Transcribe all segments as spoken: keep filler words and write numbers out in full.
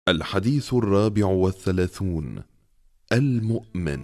الحديث الرابع والثلاثون: المؤمن.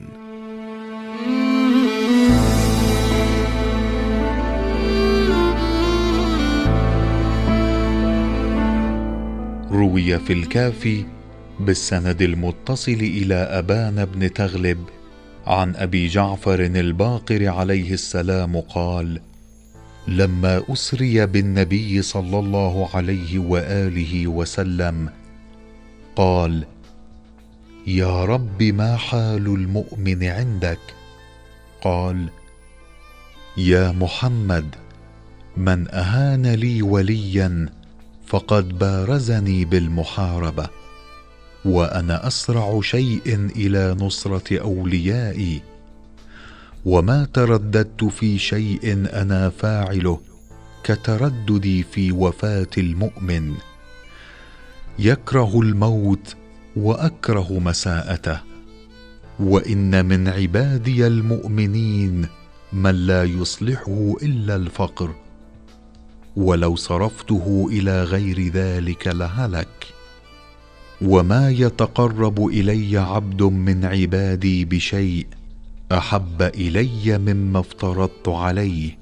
روي في الكافي بالسند المتصل إلى أبان بن تغلب عن أبي جعفر الباقر عليه السلام قال: لما أسري بالنبي صلى الله عليه وآله وسلم قال: يا رب ما حال المؤمن عندك؟ قال: يا محمد، من أهان لي وليا فقد بارزني بالمحاربة، وأنا أسرع شيء إلى نصرة أوليائي، وما ترددت في شيء أنا فاعله كترددي في وفاة المؤمن. يكره الموت وأكره مساءته، وإن من عبادي المؤمنين من لا يصلحه إلا الفقر، ولو صرفته إلى غير ذلك لهلك. وما يتقرب إلي عبد من عبادي بشيء أحب إلي مما افترضت عليه،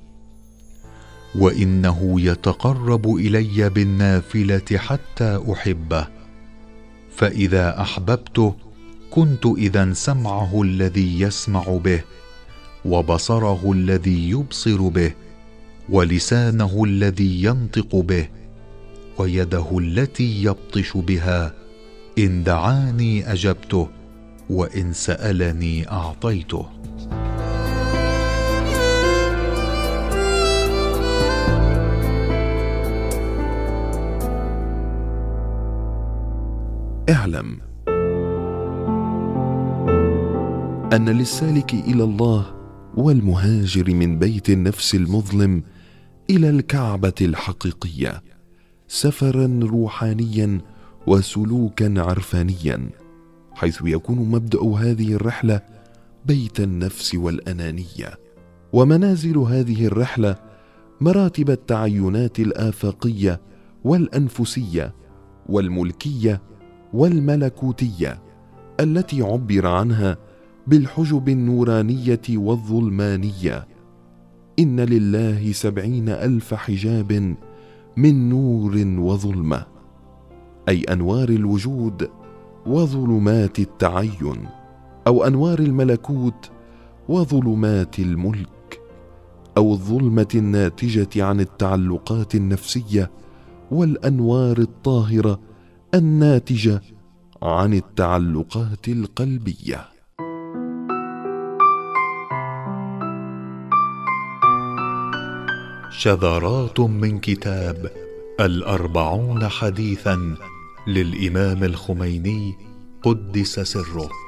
وإنه يتقرب إلي بالنافلة حتى أحبه، فإذا أحببته كنت إذا سمعه الذي يسمع به، وبصره الذي يبصر به، ولسانه الذي ينطق به، ويده التي يبطش بها. إن دعاني أجبته، وإن سألني أعطيته. اعلم أن للسالك إلى الله والمهاجر من بيت النفس المظلم إلى الكعبة الحقيقية سفرا روحانيا وسلوكا عرفانيا، حيث يكون مبدأ هذه الرحلة بيت النفس والأنانية. ومنازل هذه الرحلة مراتب التعينات الآفاقية والأنفسية والملكية والملكوتية، التي عبر عنها بالحجب النورانية والظلمانية. إن لله سبعين ألف حجاب من نور وظلمة، أي أنوار الوجود وظلمات التعين، أو أنوار الملكوت وظلمات الملك، أو الظلمة الناتجة عن التعلقات النفسية والأنوار الطاهرة الناتجة عن التعلقات القلبية. شذرات من كتاب الأربعون حديثا للإمام الخميني قدس سره.